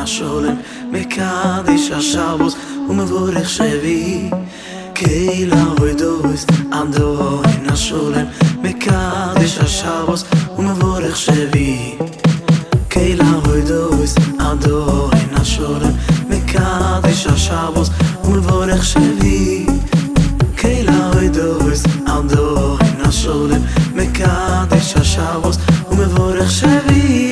השולם מקדיש השבוס ומבורך שבי קהילה הוידוס אדוני השולם מקדיש השבוס ומבורך שבי קהילה הוידוס אדוני השולם מקדיש השבוס ומבורך שבי קהילה הוידוס אדוני השולם מקדיש השבוס ומבורך שבי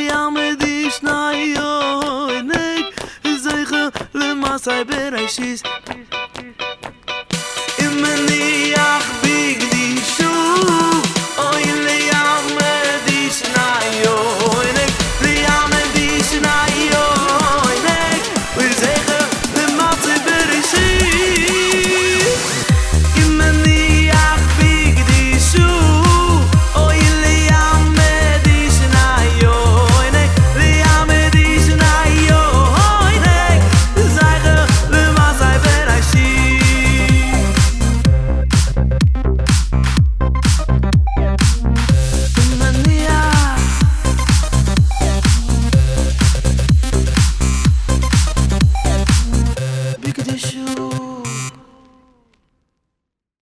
Cyber, she's